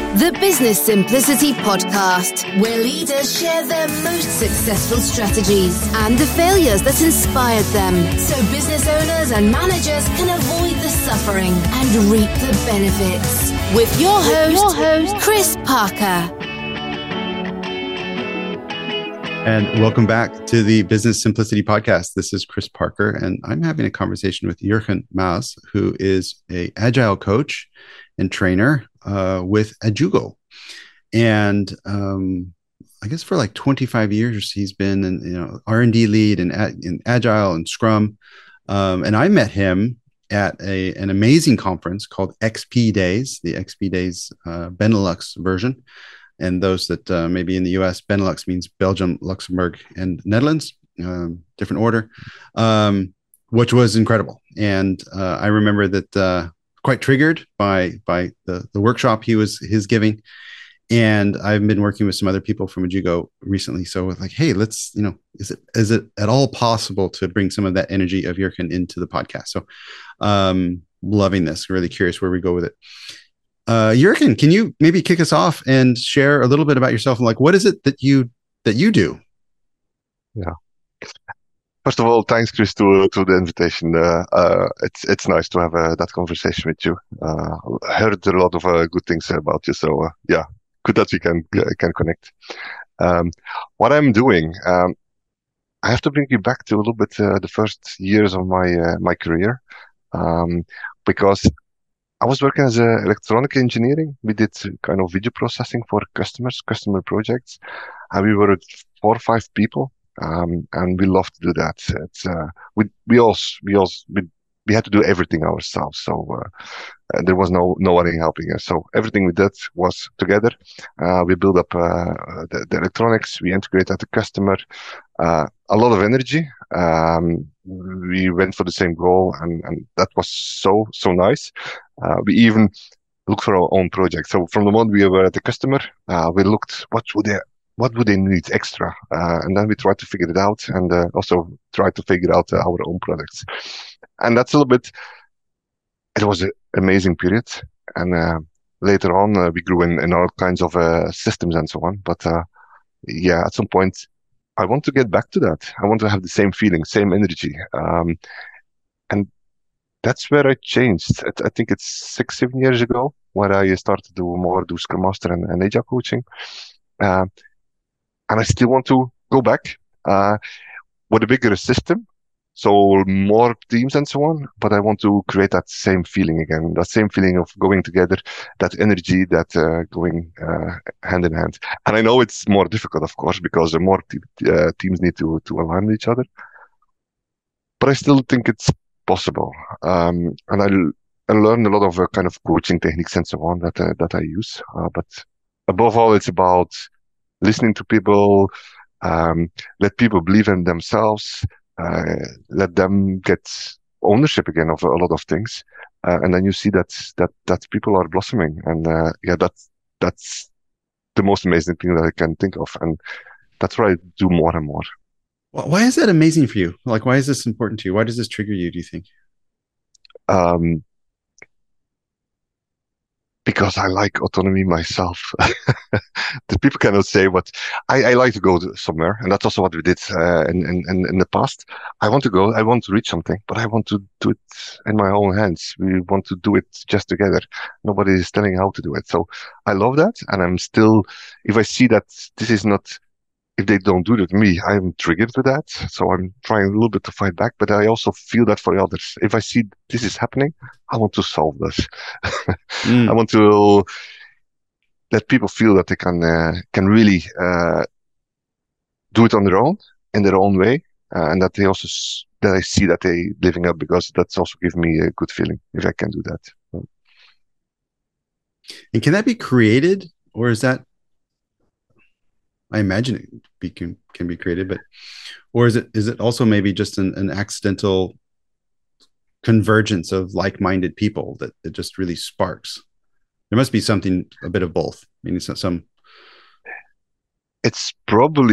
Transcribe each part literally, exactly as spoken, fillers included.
The Business Simplicity Podcast, where leaders share their most successful strategies and the failures that inspired them, so business owners and managers can avoid the suffering and reap the benefits. With your host, your host Chris Parker. And welcome back to the Business Simplicity Podcast. This is Chris Parker, and I'm having a conversation with Jurgen Maas, who is an agile coach and trainer uh, with Ajugo. And um, I guess for like twenty-five years, he's been an you know R and D lead in, in Agile and Scrum. Um, and I met him at a an amazing conference called X P Days, the X P Days uh, Benelux version. And those that uh, maybe in the U S, Benelux means Belgium, Luxembourg, and Netherlands, um, different order, um, which was incredible. And uh, I remember that uh, quite triggered by by the, the workshop he was his giving. And I've been working with some other people from Ajugo recently. So like, hey, let's, you know, is it is it at all possible to bring some of that energy of Jurgen into the podcast? So um, loving this, really curious where we go with it. Uh, Jurgen, can you maybe kick us off and share a little bit about yourself and like what is it that you that you do? Yeah. First of all, thanks, Chris, to to the invitation. Uh, uh, it's it's nice to have uh, that conversation with you. Uh, I heard a lot of uh, good things about you, so uh, yeah, good that we can uh, can connect. Um, what I'm doing, um, I have to bring you back to a little bit uh, the first years of my uh, my career, um, because I was working as a electronic engineering. We did kind of video processing for customers, customer projects, and we were four or five people, um, and we loved to do that. It's uh, we we all we all we, we had to do everything ourselves, so uh, there was no nobody helping us. So everything we did was together. Uh, we built up uh, the, the electronics. We integrated the customer. Uh, a lot of energy. Um, we went for the same goal, and, and that was so so nice. Uh, we even looked for our own project. So from the moment we were at the customer, uh, we looked what would they what would they need extra, uh, and then we tried to figure it out, and uh, also tried to figure out uh, our own products. And that's a little bit. It was an amazing period, and uh, later on uh, we grew in, in all kinds of uh, systems and so on. But uh, yeah, at some point, I want to get back to that. I want to have the same feeling, same energy, um, and that's where I changed. I, I think it's six, seven years ago where I started to do more do Scrum Master and, and Agile coaching. Uh, and I still want to go back uh, with a bigger system, so more teams and so on. But I want to create that same feeling again, that same feeling of going together, that energy, that uh, going uh, hand in hand. And I know it's more difficult, of course, because the more te- uh, teams need to, to align with each other. But I still think it's possible, um, and I, I learned a lot of uh, kind of coaching techniques and so on that uh, that I use. Uh, but above all, it's about listening to people, um, let people believe in themselves, uh, let them get ownership again of a lot of things, uh, and then you see that that that people are blossoming, and uh, yeah, that's that's the most amazing thing that I can think of, and that's what I do more and more. Why is that amazing for you? Like, why is this important to you? Why does this trigger you, do you think? Um, because I like autonomy myself. The people cannot say what I, I like to go to somewhere, and that's also what we did uh, in, in in the past. I want to go, I want to reach something, but I want to do it in my own hands. We want to do it just together. Nobody is telling how to do it. So I love that, and I'm still, if I see that this is not, if they don't do it to me, I'm triggered with that. So I'm trying a little bit to fight back, but I also feel that for others. If I see this is happening, I want to solve this. mm. I want to let people feel that they can uh, can really uh, do it on their own, in their own way, uh, and that they also s- that I see that they living up, because that's also give me a good feeling if I can do that. And can that be created, or is that? I imagine it be, can, can be created, but, or is it, is it also maybe just an, an accidental convergence of like-minded people that it just really sparks? There must be something, a bit of both. I mean, it's not some. It's probably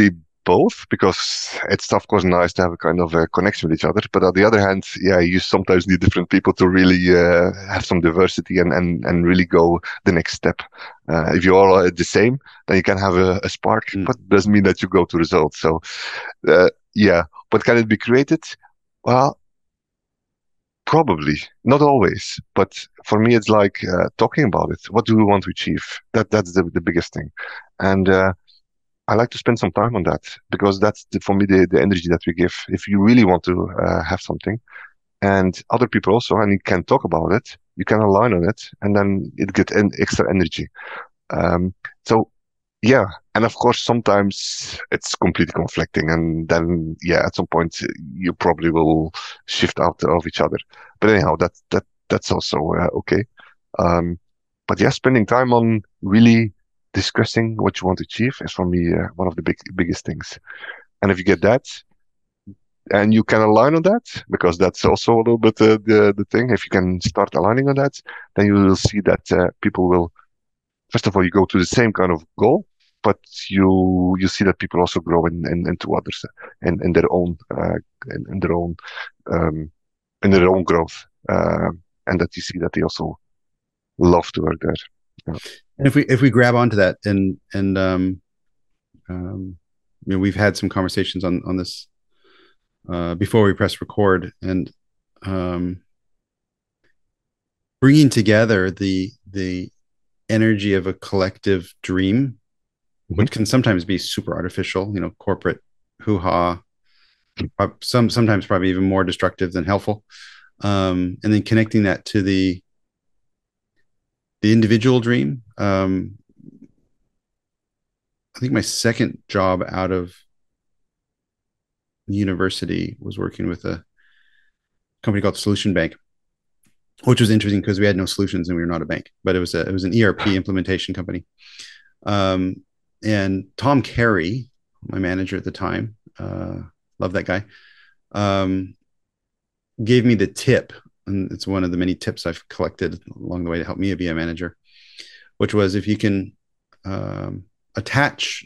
both, because it's of course nice to have a kind of a connection with each other. But on the other hand, yeah, you sometimes need different people to really uh, have some diversity and, and, and really go the next step. Uh, if you're all the same, then you can have a, a spark, mm. but it doesn't mean that you go to results. So, uh, yeah, but can it be created? Well, probably not always, but for me, it's like uh, talking about it. What do we want to achieve? That that's the the biggest thing, and uh, I like to spend some time on that, because that's the, for me the the energy that we give. If you really want to uh, have something, and other people also, and you can talk about it, you can align on it, and then it gets an extra energy. Um, so. Yeah, and of course, sometimes it's completely conflicting, and then yeah, at some point you probably will shift out of each other. But anyhow, that that that's also uh, okay. Um, but yeah, spending time on really discussing what you want to achieve is for me uh, one of the big biggest things. And if you get that, and you can align on that, because that's also a little bit uh, the the thing. If you can start aligning on that, then you will see that uh, people will. First of all, you go to the same kind of goal, but you you see that people also grow in, in, into others in, in their own uh, in, in their own um, in their own growth, uh, and that you see that they also love to work there. Yeah. And if we if we grab onto that, and and um, um, you know, we've had some conversations on on this uh, before we press record, and um, bringing together the the energy of a collective dream, mm-hmm. which can sometimes be super artificial, you know, corporate hoo-ha, some sometimes probably even more destructive than helpful, um, and then connecting that to the the individual dream. Um, I think my second job out of university was working with a company called Solution Bank, which was interesting because we had no solutions and we were not a bank, but it was a, it was an E R P implementation company. Um, and Tom Carey, my manager at the time, uh, love that guy, um, gave me the tip, and it's one of the many tips I've collected along the way to help me be a manager, which was if you can um, attach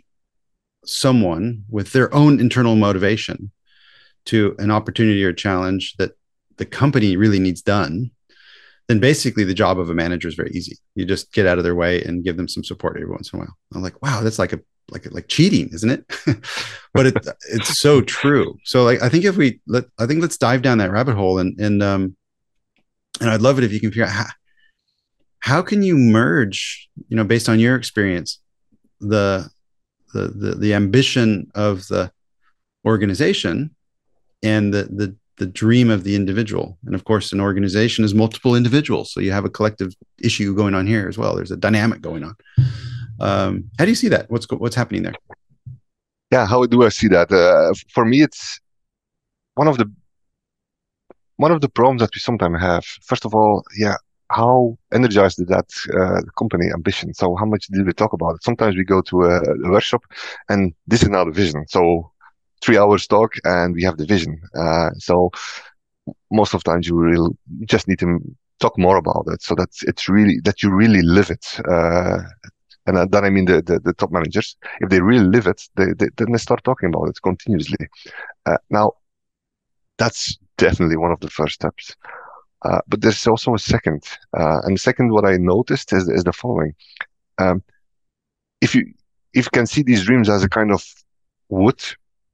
someone with their own internal motivation to an opportunity or a challenge that the company really needs done, then basically the job of a manager is very easy. You just get out of their way and give them some support every once in a while. I'm like, wow, that's like a like like cheating, isn't it? But it it's so true. So like I think if we let I think let's dive down that rabbit hole, and and um and I'd love it if you can figure out how, how can you merge, you know, based on your experience, the the the, the ambition of the organization and the the the dream of the individual. And of course, an organization is multiple individuals. So you have a collective issue going on here as well. There's a dynamic going on. Um, how do you see that? What's, what's happening there? Yeah. How do I see that? Uh, for me, it's one of the, one of the problems that we sometimes have. First of all, yeah, how energized is that uh, company ambition? So how much did we talk about it? Sometimes we go to a, a workshop and this is now the vision. So three hours talk and we have the vision. Uh, so most of the times you really you just need to talk more about it. So that's, it's really, that you really live it. Uh, and then I mean the, the, the top managers, if they really live it, they, they then they start talking about it continuously. Uh, now that's definitely one of the first steps. Uh, but there's also a second, uh, and the second, what I noticed is, is the following. Um, if you, if you can see these dreams as a kind of wood,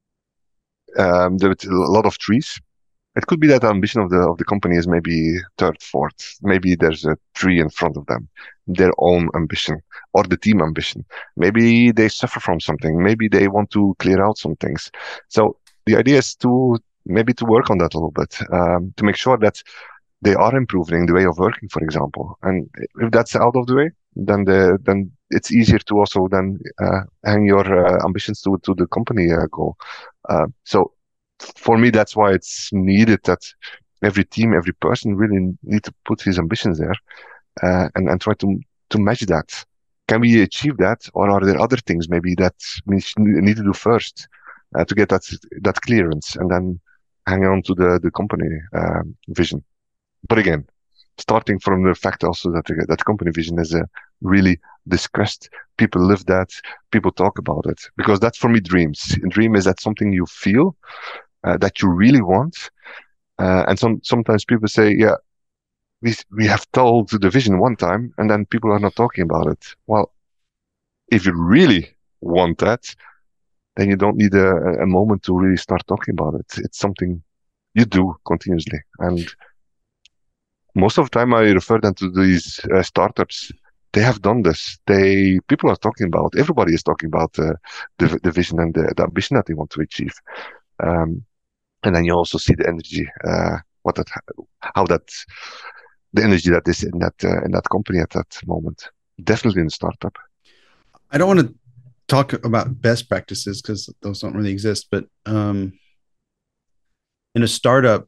Um, with a lot of trees. It could be that the ambition of the of the company is maybe third, fourth. Maybe there's a tree in front of them, their own ambition or the team ambition. Maybe they suffer from something. Maybe they want to clear out some things. So the idea is to maybe to work on that a little bit, um, to make sure that they are improving the way of working, for example. And if that's out of the way, then the then it's easier to also then uh, hang your uh, ambitions to to the company uh, goal. Uh, so for me, that's why it's needed that every team, every person really need to put his ambitions there uh, and and try to to match that. Can we achieve that, or are there other things maybe that we need to do first uh, to get that that clearance, and then hang on to the the company uh, vision? But again, starting from the fact also that the, that company vision is uh, really discussed. People live that. People talk about it, because that's for me dreams. Dream is that something you feel uh, that you really want, uh, and some sometimes people say, yeah, we we have told the vision one time, and then people are not talking about it. Well, if you really want that, then you don't need a, a moment to really start talking about it. It's something you do continuously, and most of the time I refer them to these uh, startups. They have done this. They people are talking about. Everybody is talking about uh, the the vision and the, the ambition that they want to achieve. Um, and then you also see the energy, uh, what that, how that, the energy that is in that uh, in that company at that moment. Definitely in the startup. I don't want to talk about best practices because those don't really exist, but um, in a startup,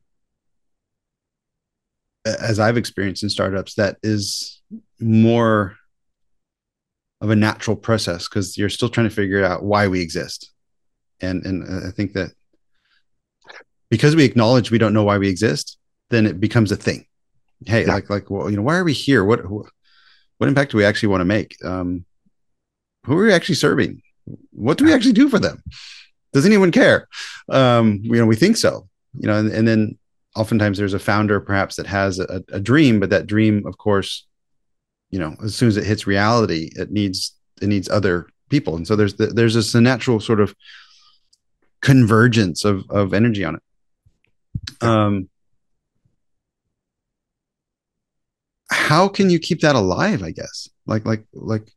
as I've experienced in startups, that is more of a natural process because you're still trying to figure out why we exist. And and I think that because we acknowledge we don't know why we exist, then it becomes a thing. Hey, yeah. like, like, well, you know, why are we here? What, what impact do we actually want to make? Um, who are we actually serving? What do we actually do for them? Does anyone care? Um, you know, we think so, you know, and, and then oftentimes there's a founder perhaps that has a, a dream, but that dream, of course, you know, as soon as it hits reality, it needs, it needs other people. And so there's, the, there's this a natural sort of convergence of, of energy on it. Um, how can you keep that alive, I guess? Like, like, like,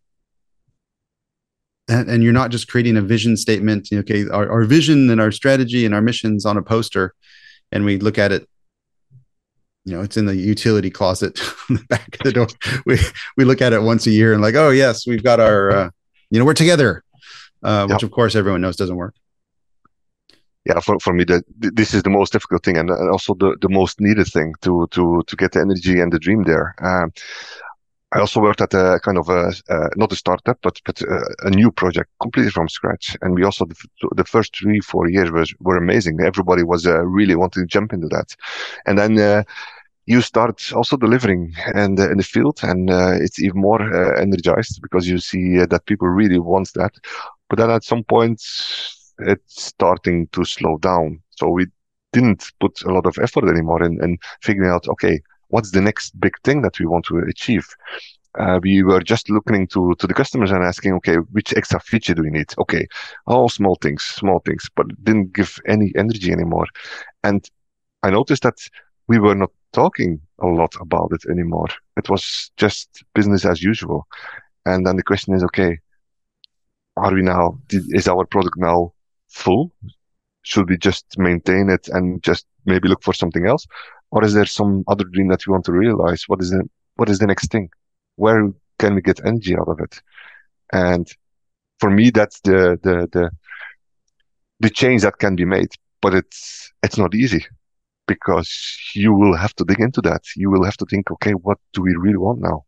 and, and you're not just creating a vision statement, okay, our, our vision and our strategy and our missions on a poster, and we look at it, you know, it's in the utility closet on the back of the door. We, we look at it once a year and like, oh yes, we've got our, uh, you know, we're together, uh, which yep. of course everyone knows doesn't work. Yeah, for, for me, that this is the most difficult thing, and also the, the most needed thing to to to get the energy and the dream there. Um, I also worked at a kind of a uh, not a startup, but but a, a new project completely from scratch. And we also the, the first three four years was were amazing. Everybody was uh, really wanting to jump into that, and then uh, you start also delivering and uh, in the field, and uh, it's even more uh, energized because you see uh, that people really want that. But then at some point, it's starting to slow down. So we didn't put a lot of effort anymore in, in figuring out, okay, what's the next big thing that we want to achieve? Uh, we were just looking to, to the customers and asking, okay, which extra feature do we need? Okay, all small things, small things, but it didn't give any energy anymore. And I noticed that we were not talking a lot about it anymore. It was just business as usual. And then the question is, okay, are we now, is our product now full? Should we just maintain it and just maybe look for something else? Or is there some other dream that we want to realize? What is the, what is the next thing? Where can we get energy out of it? And for me, that's the, the, the, the change that can be made, but it's, it's not easy because you will have to dig into that. You will have to think, okay, what do we really want now?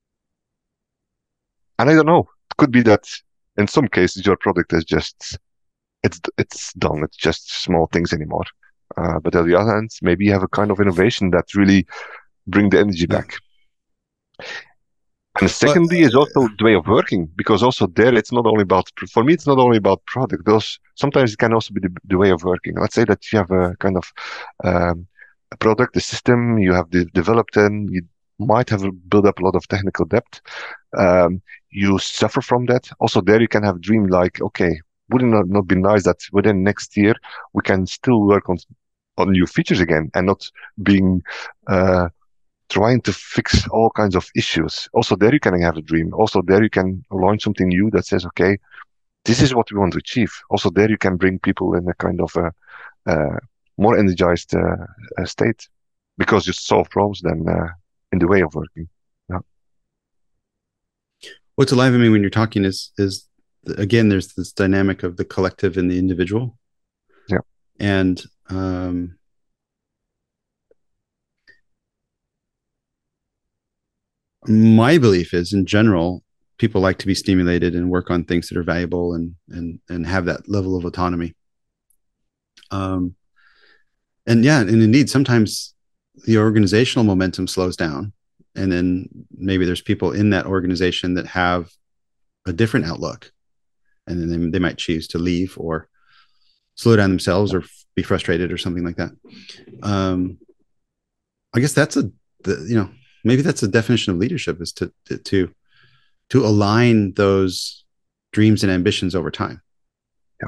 And I don't know. It could be that in some cases your product is just, it's, it's done. It's just small things anymore. Uh, but on the other hand, maybe you have a kind of innovation that really bring the energy back. And secondly is also the way of working, because also there it's not only about, for me, it's not only about product. Those, sometimes it can also be the, the way of working. Let's say that you have a kind of um, a product, a system you have de- developed in, you might have built up a lot of technical debt. Um, you suffer from that. Also there you can have a dream like, okay, wouldn't it not be nice that within next year we can still work on on new features again and not being uh trying to fix all kinds of issues. Also there you can have a dream. Also there you can launch something new that says, okay, this is what we want to achieve. Also there you can bring people in a kind of a, uh, more energized uh, state because you solve problems then uh, in the way of working. Yeah. What's alive in me when you're talking is, is again, there's this dynamic of the collective and the individual. Yeah. And, um, my belief is in general, people like to be stimulated and work on things that are valuable and, and, and have that level of autonomy. Um, and yeah, and indeed, sometimes the organizational momentum slows down, and then maybe there's people in that organization that have a different outlook, and then they, they might choose to leave or slow down themselves or be frustrated or something like that. Um, I guess that's a, the, you know, maybe that's the definition of leadership, is to, to, to align those dreams and ambitions over time. Yeah.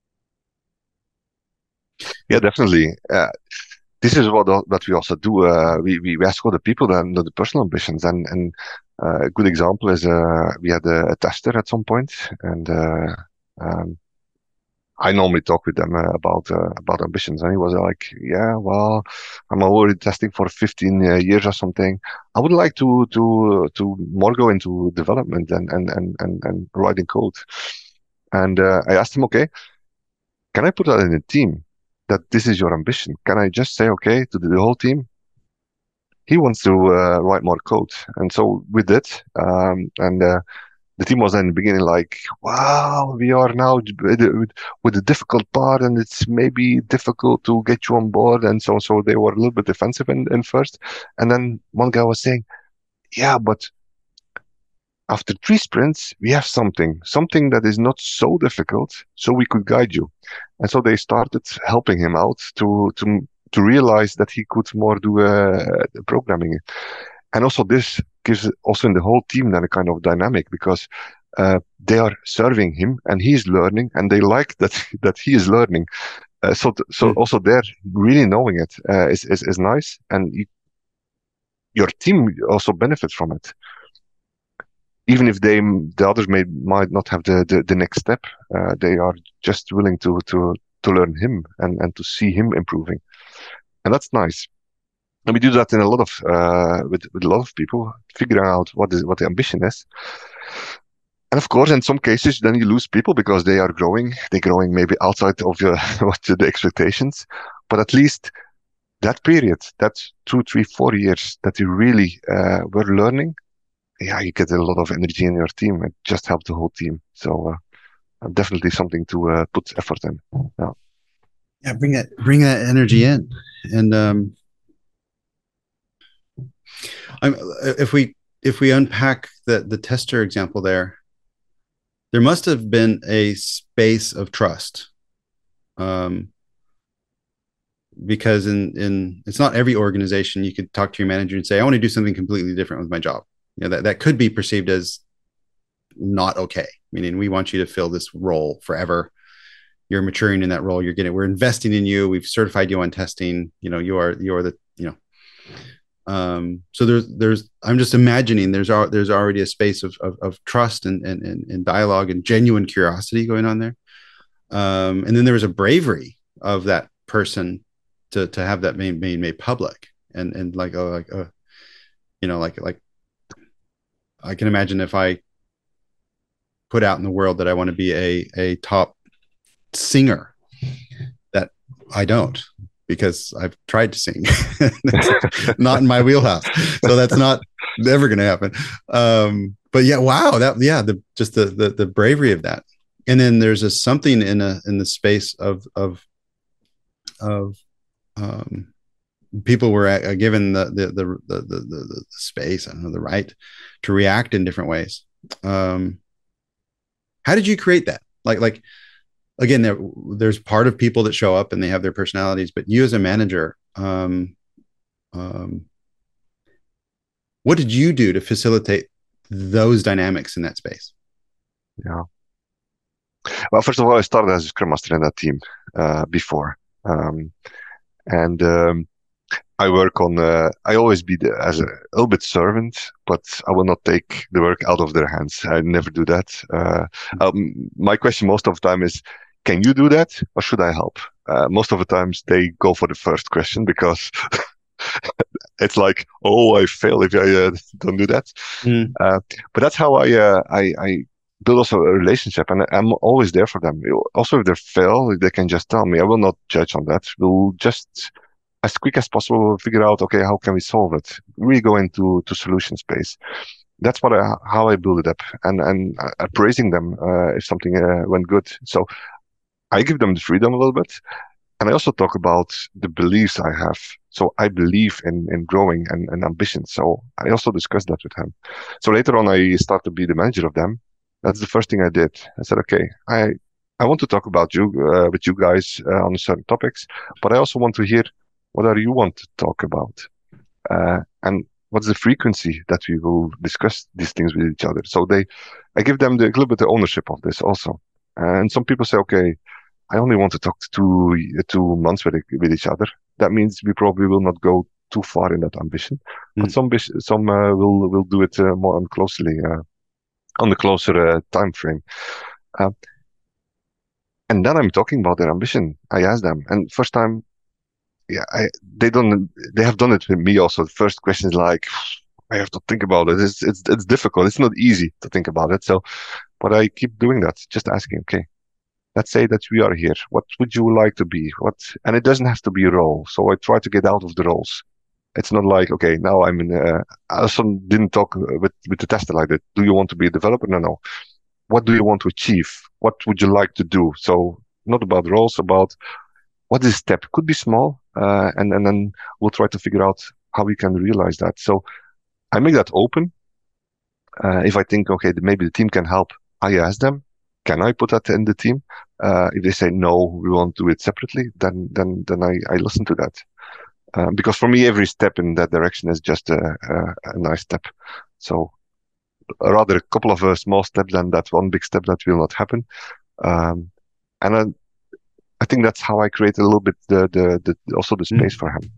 Yeah, definitely. Uh, this is what that we also do. Uh, we, we ask other people then the personal ambitions, and, and uh, a good example is, uh, we had a, a tester at some point, and, uh, um, I normally talk with them uh, about uh, about ambitions, and he was like, "Yeah, well, I'm already testing for fifteen uh, years or something. I would like to to to more go into development and and and and, and writing code." And uh, I asked him, "Okay, can I put that in a team? That this is your ambition? Can I just say okay to the whole team? He wants to uh, write more code," and so we did, um, and. Uh, The team was in the beginning like, wow, we are now with the difficult part, and it's maybe difficult to get you on board. And so, so they were a little bit defensive in, in first. And then one guy was saying, yeah, but after three sprints, we have something, something that is not so difficult, so we could guide you. And so they started helping him out to, to, to realize that he could more do uh, programming. And also this gives also in the whole team then a kind of dynamic, because uh, they are serving him and he's learning, and they like that that he is learning. Uh, so th- so mm. also they're really knowing it uh, is, is is nice, and you, your team also benefits from it. Even if they the others may might not have the the, the next step, uh, they are just willing to to to learn him and and to see him improving, and that's nice. And we do that in a lot of uh, with with a lot of people, figuring out what is what the ambition is. And of course, in some cases, then you lose people because they are growing. They're growing maybe outside of your, what the expectations. But at least that period, that two, three, four years that you really uh, were learning, yeah, you get a lot of energy in your team. It just helps the whole team. So uh, definitely something to uh, put effort in. Yeah. Yeah, bring that bring that energy in, and um. I'm, if we if we unpack the the tester example there, there must have been a space of trust, um, because in in it's not every organization you could talk to your manager and say, I want to do something completely different with my job. You know, that that could be perceived as not okay. Meaning, we want you to fill this role forever. You're maturing in that role. You're getting. We're investing in you. We've certified you on testing. You know, you are you are the you know. Um, so there's, there's, I'm just imagining there's, there's already a space of, of, of trust and, and, and dialogue and genuine curiosity going on there. Um, and then there was a bravery of that person to, to have that being made, made public, and, and like, oh, like, uh, you know, like, like I can imagine if I put out in the world that I want to be a, a top singer, that I don't, because I've tried to sing. Not in my wheelhouse. So that's not ever going to happen. Um, but yeah, wow. That, yeah, the, just the, the, the bravery of that. And then there's a something in a, in the space of, of, of, um, people were uh, given the, the, the, the, the, the space, I don't know, the right to react in different ways. Um, how did you create that? Like, like, Again, there, there's part of people that show up and they have their personalities, but you as a manager, um, um, what did you do to facilitate those dynamics in that space? Yeah. Well, first of all, I started as a Scrum Master in that team uh, before. Um, and um, I work on, uh, I always be the, as a, a little bit servant, but I will not take the work out of their hands. I never do that. Uh, um, my question most of the time is, can you do that, or should I help? Uh, most of the times they go for the first question, because it's like, oh, I fail if I uh, don't do that. Mm. Uh, but that's how I, uh, I, I build also a relationship, and I'm always there for them. Also, if they fail, they can just tell me. I will not judge on that. We'll just, as quick as possible, figure out, okay, how can we solve it? Really go into to solution space. That's what I, how I build it up, and and uh, praising them uh, if something uh, went good. So I give them the freedom a little bit, And I also talk about the beliefs I have. So I believe in, in growing and, and ambition. So I also discussed that with him. So later on, I started to be the manager of them. That's the first thing I did. I said, okay, I, I want to talk about you, uh, with you guys uh, on certain topics, but I also want to hear what are you want to talk about? Uh, and what's the frequency that we will discuss these things with each other? So they, I give them the, a little bit of ownership of this also. And some people say, okay, I only want to talk to two, two months with, with each other. That means we probably will not go too far in that ambition. Mm. But some some uh, will will do it uh, more closely uh, on the closer uh, time frame. Uh, and then I'm talking about their ambition. I ask them, and first time, yeah, I, they don't. They have done it with me also. The first question is like, I have to think about it. It's it's it's difficult. It's not easy to think about it. So, but I keep doing that. Just asking, okay. Let's say that we are here. What would you like to be? What? And it doesn't have to be a role. So I try to get out of the roles. It's not like, okay, now I'm in, uh, I also didn't talk with, with the tester like that. Do you want to be a developer? No, no. What do you want to achieve? What would you like to do? So not about roles, about what is step? Could be small. Uh, and, and then we'll try to figure out how we can realize that. So I make that open. Uh, if I think, okay, maybe the team can help, I ask them. Can I put that in the team? Uh, if they say no, we want to do it separately, then then then I, I listen to that. Um, because for me, every step in that direction is just a, a, a nice step. So rather a couple of uh, small steps than that one big step that will not happen. Um, and I, I think that's how I create a little bit the the, the also the space mm. for him.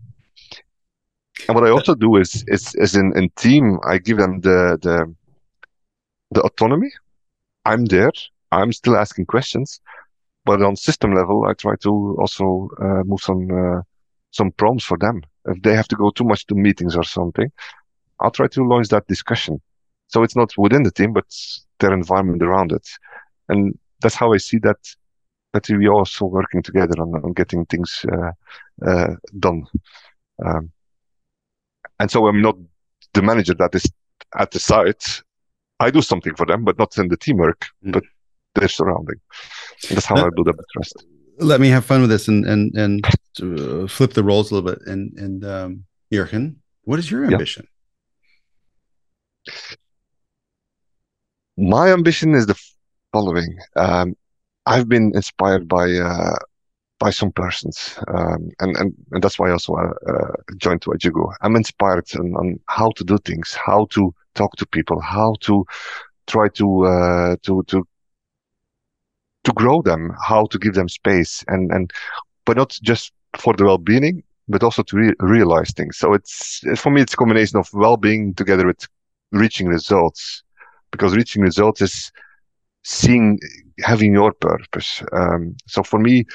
And what I also do is is is in, in team, I give them the the the autonomy. I'm there. I'm still asking questions, but on system level, I try to also uh, move some uh, some prompts for them. If they have to go too much to meetings or something, I'll try to launch that discussion. So it's not within the team, but their environment around it. And that's how I see that that we are also working together on, on getting things uh, uh, done. Um, and so I'm not the manager that is at the site. I do something for them, but not in the teamwork, mm. but their surrounding. And that's how let, I build up the trust. Let me have fun with this and and and uh, flip the roles a little bit. And and um, Jurgen, what is your ambition? Yeah. My ambition is the following. Um, I've been inspired by uh, by some persons, um, and, and and that's why I also uh, uh, joined to Ajugo. I'm inspired on, on how to do things, how to talk to people, how to try to uh, to to to grow them, how to give them space, and and but not just for the well-being, but also to re- realize things. So it's for me, it's a combination of well-being together with reaching results, because reaching results is seeing, having your purpose. Um, so for me,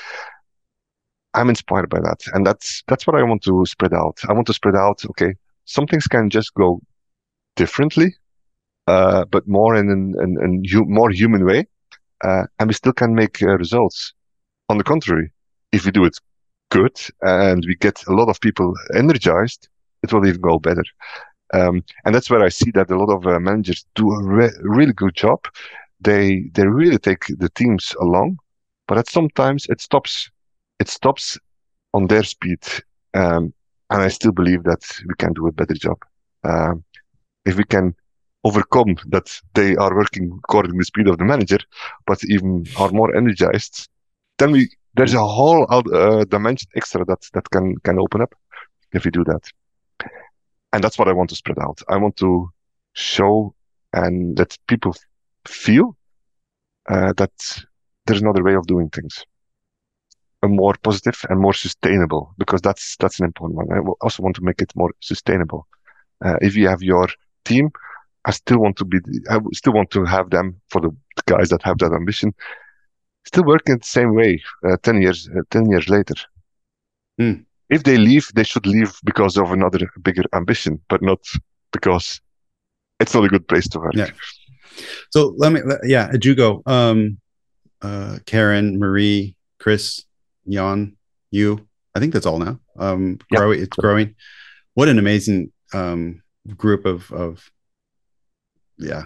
I'm inspired by that, and that's that's what I want to spread out. I want to spread out. Okay, some things can just go differently, uh, but more in an in, in, in more human way. Uh, and we still can make uh, results. On the contrary, if we do it good and we get a lot of people energized, it will even go better. Um, and that's where I see that a lot of uh, managers do a re- really good job. They they really take the teams along, but at sometimes it stops. It stops on their speed. Um, and I still believe that we can do a better job. Um, if we can overcome that they are working according to the speed of the manager, but even are more energized, then we there's a whole uh, dimension extra that that can can open up if we do that. And that's what I want to spread out. I want to show and let people feel uh, that there's another way of doing things, a more positive and more sustainable, because that's that's an important one. I also want to make it more sustainable. Uh, if you have your team, I still want to be, I still want to have them, for the guys that have that ambition, still working the same way, uh, ten years, uh, ten years later. Mm. If they leave, they should leave because of another bigger ambition, but not because it's not a good place to work. Yeah. So let me, yeah, Ajugo, um, uh, Karen, Marie, Chris, Jan, you, I think that's all now. Um, yeah. growing, it's growing. What an amazing um, group of, of, yeah,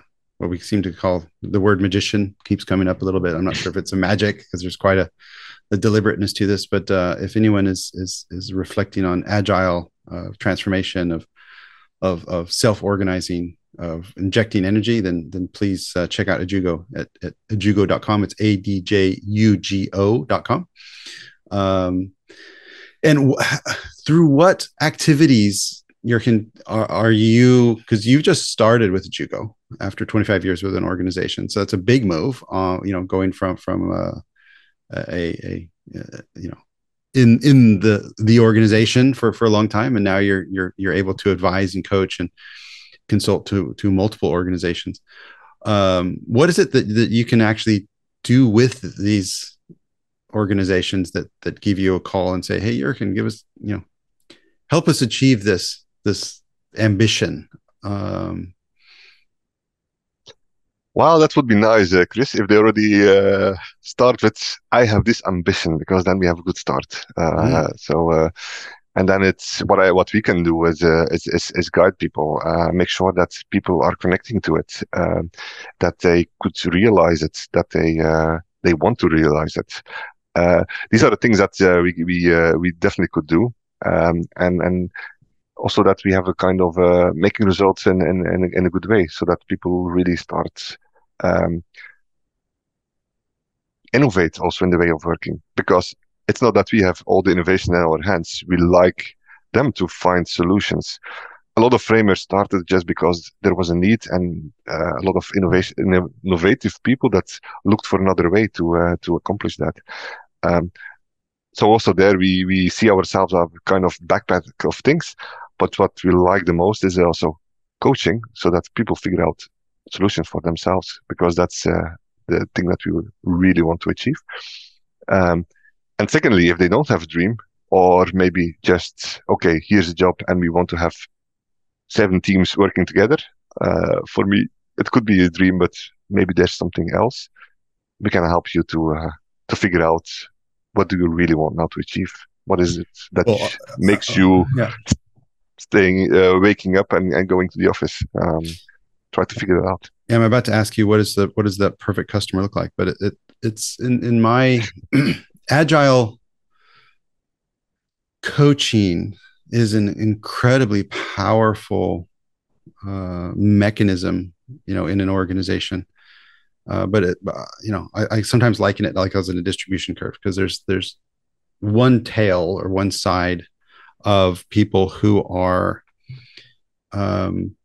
what we seem to call the word magician keeps coming up a little bit. I'm not sure if it's a magic because there's quite a, a deliberateness to this, but uh, if anyone is is is reflecting on agile uh, transformation of of of self-organizing, of injecting energy, then then please uh, check out Ajugo at, at ajugo dot com. It's A D J U G O dot com. Um, and w- through what activities Jurgen, are, are you, because you've just started with Ajugo after twenty-five years with an organization. So that's a big move, uh, you know, going from, from uh, a, a, a, you know, in, in the, the organization for, for a long time. And now you're, you're, you're able to advise and coach and consult to, to multiple organizations. Um, what is it that, that you can actually do with these organizations that, that give you a call and say, hey, Jurgen, give us, you know, help us achieve this, this ambition? Um, Wow, that would be nice, uh, Chris, if they already uh, start with, I have this ambition, because then we have a good start. Uh, mm. So, uh, and then it's what I what we can do is uh, is, is, is guide people, uh, make sure that people are connecting to it, uh, that they could realize it, that they uh, they want to realize it. Uh, these are the things that uh, we we uh, we definitely could do, um, and and. Also that we have a kind of uh, making results in, in, in, in a good way, so that people really start um, innovate also in the way of working. Because it's not that we have all the innovation in our hands. We like them to find solutions. A lot of framers started just because there was a need, and uh, a lot of innovation, innovative people that looked for another way to uh, to accomplish that. Um, so also there we we see ourselves as a kind of backpack of things. But what we like the most is also coaching, so that people figure out solutions for themselves, because that's uh, the thing that we really want to achieve. Um, and secondly, if they don't have a dream, or maybe just, okay, here's a job and we want to have seven teams working together. Uh, for me, it could be a dream, but maybe there's something else. We can help you to uh, to figure out, what do you really want now to achieve? What is it that well, uh, makes uh, you... Yeah. staying, uh, waking up and, and going to the office, um, try to figure it out. Yeah, I'm about to ask you, what is the, what does that perfect customer look like? But it, it it's in, in my agile coaching is an incredibly powerful, uh, mechanism, you know, in an organization. Uh, but it, uh, you know, I, I sometimes liken it like I was in a distribution curve, because there's, there's one tail or one side of people who are um,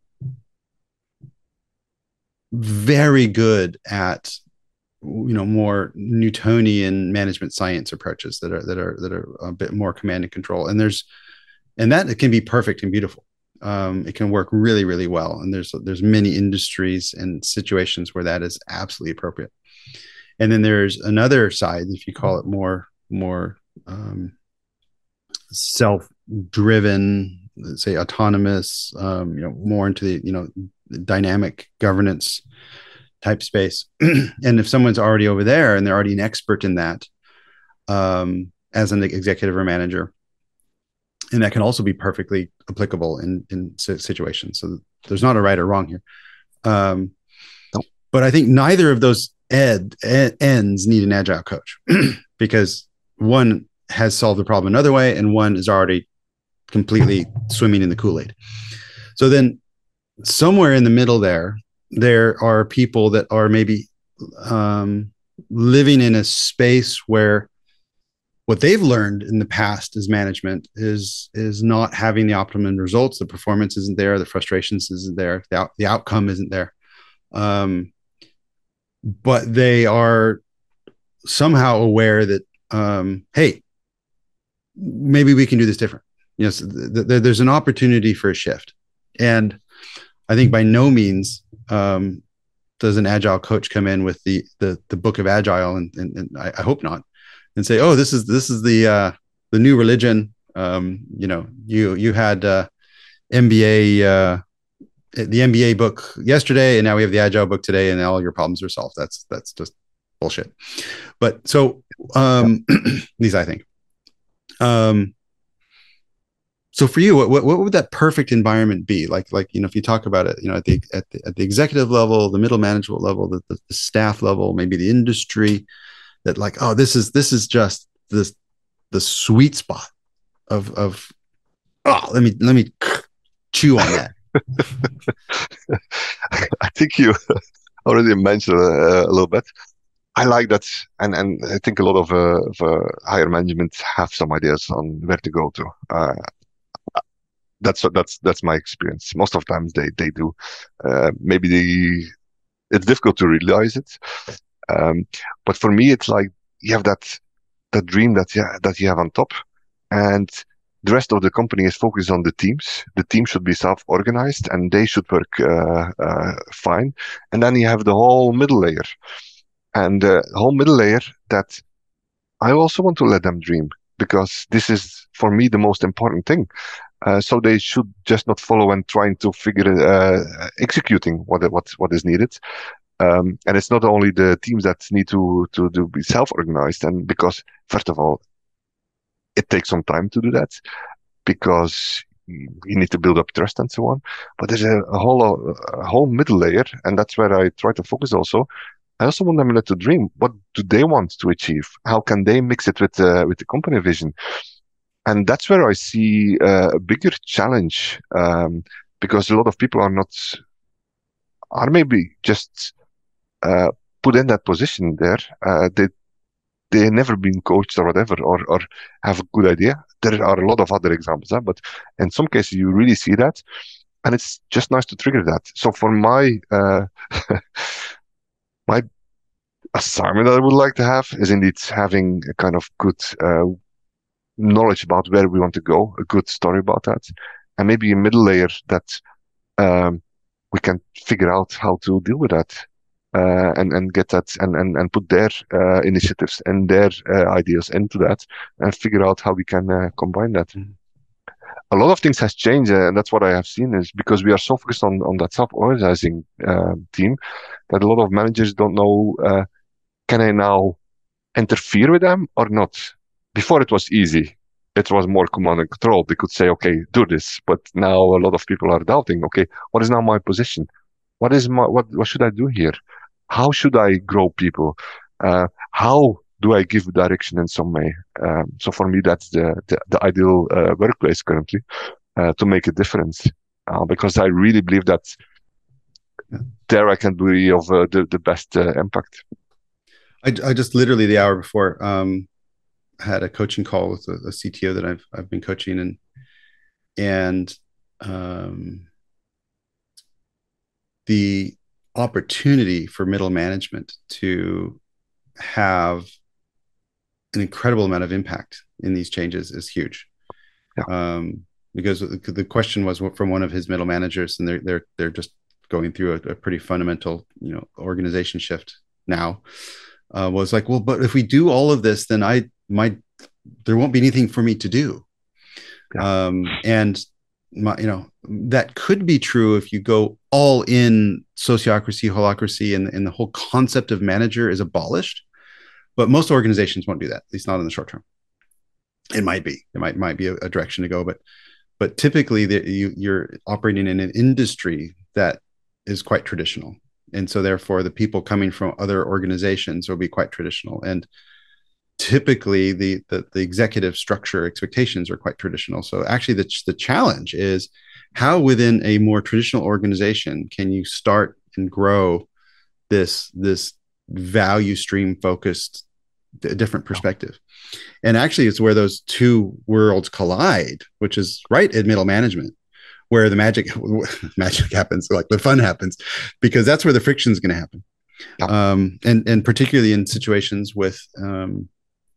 very good at, you know, more Newtonian management science approaches that are that are that are a bit more command and control. And there's and that it can be perfect and beautiful. Um, it can work really, really well. And there's there's many industries and situations where that is absolutely appropriate. And then there's another side, if you call it more more um, self-driven, say autonomous, um, you know, more into the, you know, dynamic governance type space. And if someone's already over there and they're already an expert in that, um, as an executive or manager, and that can also be perfectly applicable in, in situations. So there's not a right or wrong here. Um, nope. But I think neither of those ed, ed, ends need an agile coach, because one has solved the problem another way, and one is already completely swimming in the Kool-Aid. So then somewhere in the middle there, there are people that are maybe um, living in a space where what they've learned in the past as management is, is not having the optimum results. The performance isn't there. The frustrations isn't there. The, out, the outcome isn't there. Um, but they are somehow aware that, um, hey, maybe we can do this different. You know, so th- th- there's an opportunity for a shift. And I think by no means um, does an agile coach come in with the the, the book of agile, and, and, and I, I hope not, and say, oh, this is this is the uh, the new religion. Um, you know, you you had uh, M B A uh, the M B A book yesterday, and now we have the agile book today, and all your problems are solved. That's that's just bullshit. But so um, at least I think. Um, so for you, what, what what would that perfect environment be? Like like you know, if you talk about it, you know, at the at the, at the executive level, the middle management level, the, the, the staff level, maybe the industry, that like, oh, this is this is just this the sweet spot of of oh, let me let me chew on that. I think you already mentioned uh, a little bit. I like that, and, and I think a lot of, uh, of uh, higher management have some ideas on where to go to. Uh, that's that's that's my experience. Most of the times they they do. Uh, maybe they, it's difficult to realize it, um, but for me it's like you have that that dream that you, that you have on top, and the rest of the company is focused on the teams. The team should be self-organized and they should work uh, uh, fine. And then you have the whole middle layer. And the uh, whole middle layer that I also want to let them dream, because this is, for me, the most important thing. Uh, so they should just not follow and trying to figure, uh, executing what what what is needed. Um, and it's not only the teams that need to to, to be self-organized, and because first of all, it takes some time to do that, because you need to build up trust and so on. But there's a, a whole a whole middle layer, and that's where I try to focus also. I also want them to dream. What do they want to achieve? How can they mix it with uh, with the company vision? And that's where I see uh, a bigger challenge, um, because a lot of people are not, are maybe just uh, put in that position there. Uh, they they never been coached or whatever, or or have a good idea. There are a lot of other examples, huh? But in some cases you really see that, and it's just nice to trigger that. So for my uh, my assignment that I would like to have is indeed having a kind of good uh, knowledge about where we want to go, a good story about that, and maybe a middle layer that um, we can figure out how to deal with that. Uh, and, and get that and, and, and put their uh, initiatives and their uh, ideas into that and figure out how we can uh, combine that. Mm-hmm. A lot of things has changed, uh, and that's what I have seen, is because we are so focused on, on that self-organizing uh, team that a lot of managers don't know, uh, can I now interfere with them or not? Before it was easy. It was more command and control. They could say, okay, do this. But now a lot of people are doubting, okay, what is now my position? What is my, what, what should I do here? How should I grow people? Uh, how do I give direction in some way? Um, so for me, that's the, the, the ideal uh, workplace currently, uh, to make a difference. Uh, because I really believe that there I can be of uh, the, the best uh, impact. I, I just literally the hour before um, had a coaching call with a, a C T O that I've, I've been coaching, and, and um, the opportunity for middle management to have an incredible amount of impact in these changes is huge. Yeah. Um, because the question was from one of his middle managers, and they're they're they're just going through a, a pretty fundamental, you know, organization shift now. Uh, was like, well, but if we do all of this, then I might there won't be anything for me to do. Yeah. Um, and My, you know, that could be true if you go all in sociocracy, holacracy, and, and the whole concept of manager is abolished. But most organizations won't do that, at least not in the short term. It might be, it might might be a, a direction to go, but but typically the, you, you're operating in an industry that is quite traditional, and so therefore the people coming from other organizations will be quite traditional, and typically the, the the executive structure expectations are quite traditional. So actually the, the challenge is how within a more traditional organization can you start and grow this this value stream focused different perspective. And actually it's where those two worlds collide, which is right in middle management, where the magic magic happens, like the fun happens, because that's where the friction is going to happen. Yeah. Um, and and particularly in situations with um,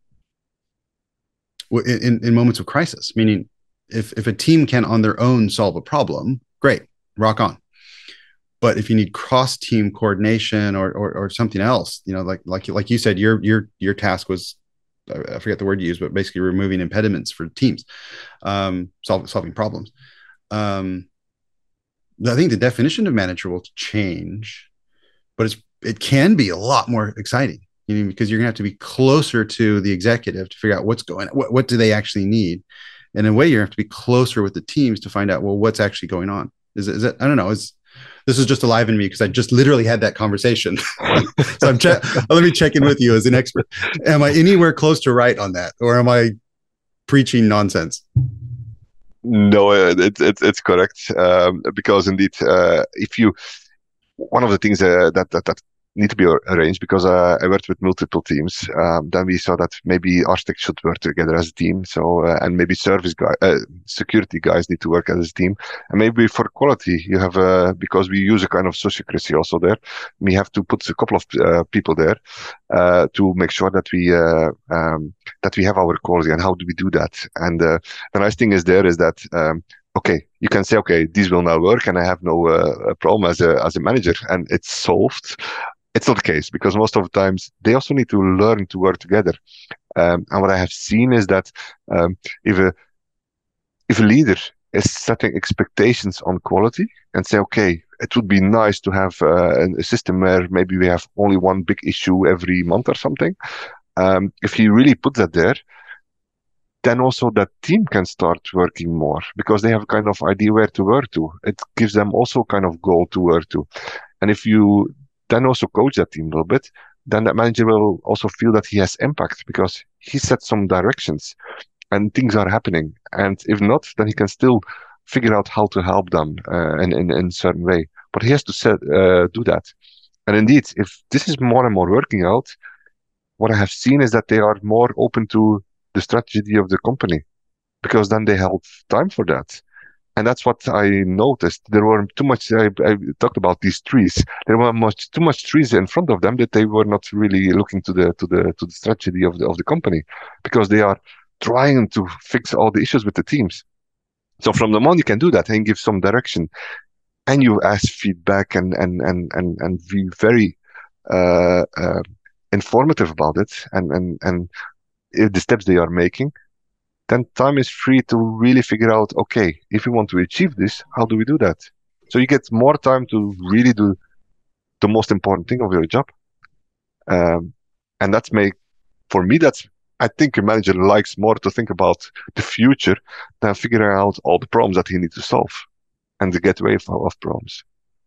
In, in moments of crisis, meaning if, if a team can on their own solve a problem, great, rock on. But if you need cross team coordination or, or or something else, you know, like like like you said, your your your task was, I forget the word you used, but basically removing impediments for teams, um, solve, solving problems. Um, I think the definition of manager will change, but it's it can be a lot more exciting. You know, because you're gonna have to be closer to the executive to figure out what's going on, what, what do they actually need, in a way, you have to be closer with the teams to find out, well, what's actually going on. Is it, is it I don't know. Is this is just alive in me because I just literally had that conversation. So I'm che- let me check in with you as an expert. Am I anywhere close to right on that, or am I preaching nonsense? No, it's it's it's correct, um, because indeed, uh, if you one of the things uh, that that that need to be arranged, because uh, I worked with multiple teams. Um, then we saw that maybe architects should work together as a team. So uh, and maybe service guy, uh, security guys need to work as a team. And maybe for quality, you have uh, because we use a kind of sociocracy also there. We have to put a couple of uh, people there uh, to make sure that we uh, um, that we have our quality. And how do we do that? And uh, the nice thing is there is that. Um, Okay, you can say, okay, these will now work, and I have no uh, problem as a as a manager, and it's solved. It's not the case, because most of the times they also need to learn to work together. Um, and what I have seen is that um, if a if a leader is setting expectations on quality and say, okay, it would be nice to have uh, a system where maybe we have only one big issue every month or something. Um, if you really put that there, then also that team can start working more because they have kind of idea where to work to. It gives them also kind of goal to work to. And if you then also coach that team a little bit, then that manager will also feel that he has impact because he set some directions and things are happening. And if not, then he can still figure out how to help them uh, in, in, in a certain way. But he has to set, uh, do that. And indeed, if this is more and more working out, what I have seen is that they are more open to the strategy of the company, because then they have time for that. And that's what I noticed. There were too much, I, I talked about these trees. There were much, too much trees in front of them that they were not really looking to the, to the, to the strategy of the, of the company, because they are trying to fix all the issues with the teams. So from the moment you can do that and give some direction, and you ask feedback and, and, and, and, and be very, uh, uh, informative about it, and, and, and, if the steps they are making, then time is free to really figure out, okay, if we want to achieve this, how do we do that? So you get more time to really do the most important thing of your job. Um, and that's make, for me, that's, I think a manager likes more to think about the future than figuring out all the problems that he needs to solve and to get away from, of problems.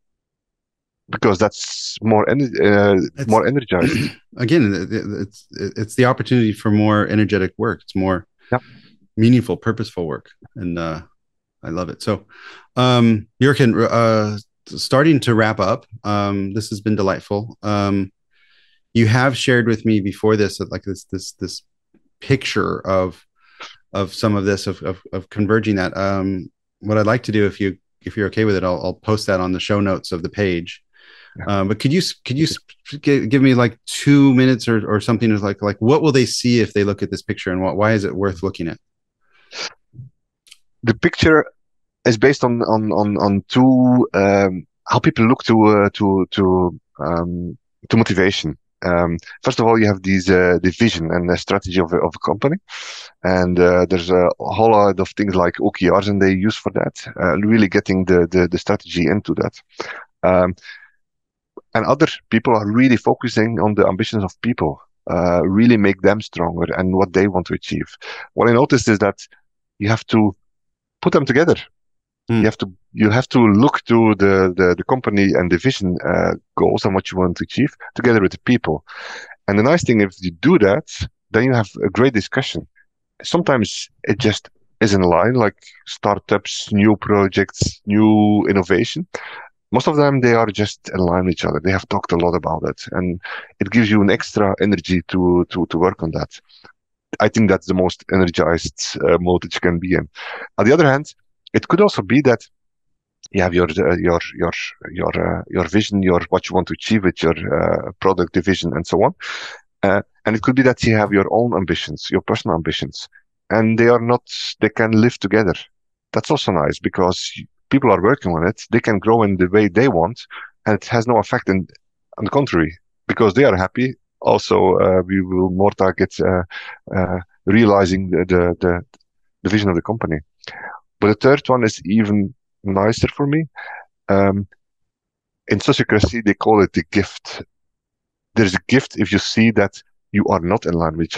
Because that's more uh, more energized. Again, it's it's the opportunity for more energetic work. It's more yep. meaningful, purposeful work, and uh, I love it. So, um, Jürgen, uh, starting to wrap up. Um, this has been delightful. Um, you have shared with me before this, like this this this picture of of some of this of of, of converging that. Um, what I'd like to do, if you if you're okay with it, I'll, I'll post that on the show notes of the page. Um, but could you could you give me like two minutes or, or something like like what will they see if they look at this picture, and what, why is it worth looking at? The picture is based on on on, on two um, how people look to uh, to to um, to motivation. Um, first of all, you have these uh, the vision and the strategy of of a company, and uh, there's a whole lot of things like O K Rs and they use for that. Uh, really getting the, the the strategy into that. Um, And other people are really focusing on the ambitions of people, uh, really make them stronger and what they want to achieve. What I noticed is that you have to put them together. Mm. You have to you have to look to the the, the company and the vision uh, goals and what you want to achieve together with the people. And the nice thing, if you do that, then you have a great discussion. Sometimes it just is in line, like startups, new projects, new innovation. Most of them, they are just in line with each other. They have talked a lot about it, and it gives you an extra energy to to to work on that. I think that's the most energized uh, mode that you can be in. On the other hand, it could also be that you have your uh, your your your uh, your vision, your what you want to achieve with your uh, product division, and so on. Uh, and it could be that you have your own ambitions, your personal ambitions, and they are not. They can live together. That's also nice because You, people are working on it, they can grow in the way they want, and it has no effect in, on the contrary, because they are happy. Also, uh, we will more target uh, uh, realizing the, the, the, the vision of the company. But the third one is even nicer for me. Um, in sociocracy, they call it the gift. There's a gift if you see that you are not in line with each other.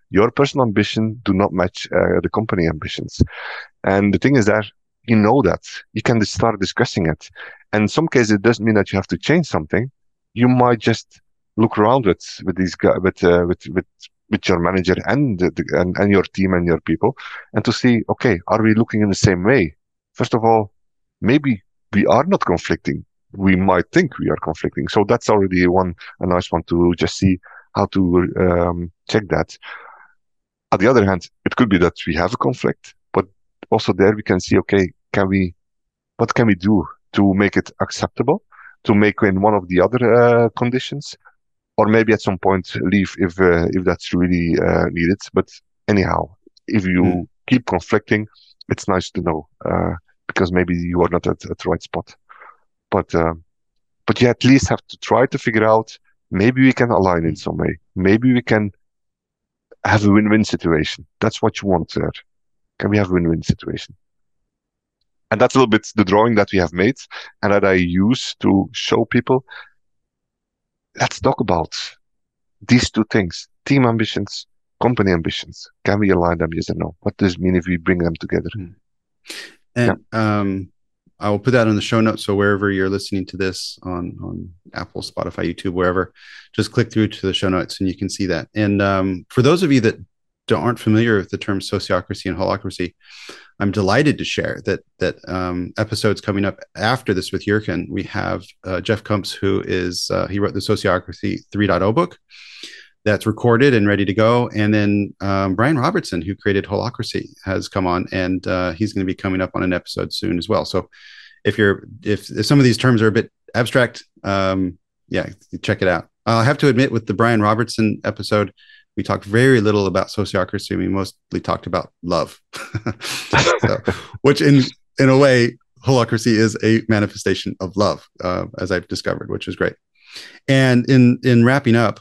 your personal ambition do not match uh, the company ambitions. And the thing is that you know that. You can start discussing it. And in some cases, it doesn't mean that you have to change something. You might just look around with with these guys, with uh, with with with your manager and, the, and and your team and your people, and to see, okay, are we looking in the same way? First of all, maybe we are not conflicting. We might think we are conflicting. So that's already one a nice one to just see how to um, check that. On the other hand, it could be that we have a conflict, but also there we can see, okay, can we, what can we do to make it acceptable, to make in one of the other uh, conditions, or maybe at some point leave if uh, if that's really uh, needed. But anyhow, if you mm. keep conflicting, it's nice to know uh, because maybe you are not at, at the right spot. But uh, but you at least have to try to figure out. Maybe we can align in some way. Maybe we can have a win-win situation. That's what you want there. Can we have a win-win situation? And that's a little bit the drawing that we have made and that I use to show people. Let's talk about these two things, team ambitions, company ambitions. Can we align them, yes or no? What does it mean if we bring them together? And yeah. um, I will put that in the show notes. So wherever you're listening to this on, on Apple, Spotify, YouTube, wherever, just click through to the show notes and you can see that. And um, for those of you that aren't familiar with the term sociocracy and holacracy, I'm delighted to share that that um, episodes coming up after this with Jurgen. We have uh, Jeff Kumps, who is, uh, he wrote the Sociocracy three point oh book that's recorded and ready to go. And then um, Brian Robertson, who created Holacracy, has come on, and uh, he's going to be coming up on an episode soon as well. So if you're, if, if some of these terms are a bit abstract, um, yeah, check it out. I have to admit, with the Brian Robertson episode, we talked very little about sociocracy. We mostly talked about love, so, which in in a way, holacracy is a manifestation of love, uh, as I've discovered, which is great. And in in wrapping up,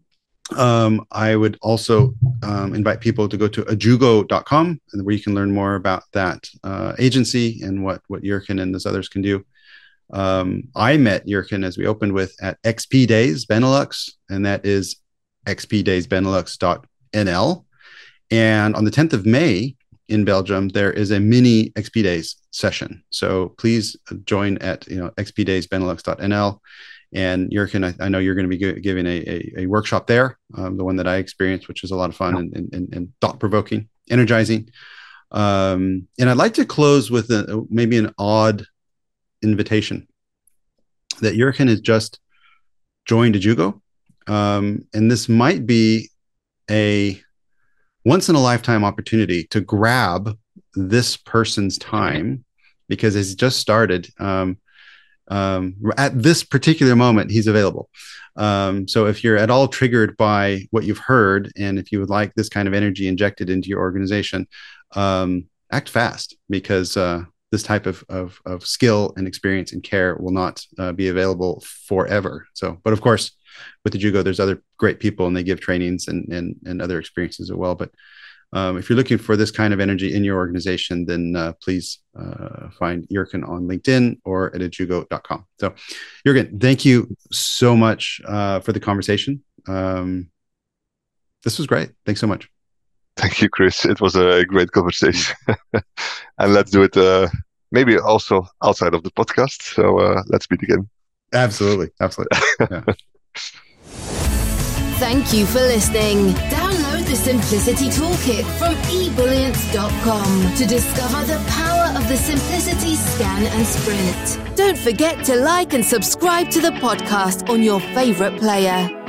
um, I would also um, invite people to go to ajugo dot com, where you can learn more about that uh, agency and what what Jurgen and those others can do. Um, I met Jurgen, as we opened with, at X P Days Benelux, and that is x p days benelux dot n l. And on the tenth of May in Belgium, there is a mini X P Days session. So please join at, you know, x p days benelux dot n l. And Jurgen, I, I know you're going to be g- giving a, a, a workshop there, um, the one that I experienced, which was a lot of fun and, and, and thought-provoking, energizing. Um, and I'd like to close with a, maybe an odd invitation that Jurgen has just joined Ajugo. Um, and this might be a once in a lifetime opportunity to grab this person's time, because he's just started. Um, um, at this particular moment, he's available. Um, so if you're at all triggered by what you've heard, and if you would like this kind of energy injected into your organization, um, act fast, because uh, this type of, of, of skill and experience and care will not uh, be available forever. So, but of course, with Ajugo, there's other great people, and they give trainings and and, and other experiences as well. But um, if you're looking for this kind of energy in your organization, then uh, please uh, find Jurgen on LinkedIn or at ajugo dot com. So, Jurgen, thank you so much uh, for the conversation. Um, this was great. Thanks so much. Thank you, Chris. It was a great conversation. And let's do it uh, maybe also outside of the podcast. So uh, let's meet again. Absolutely. Absolutely. Yeah. Thank you for listening. Download the Simplicity Toolkit from e brilliance dot com to discover the power of the Simplicity Scan and Sprint. Don't forget to like and subscribe to the podcast on your favorite player.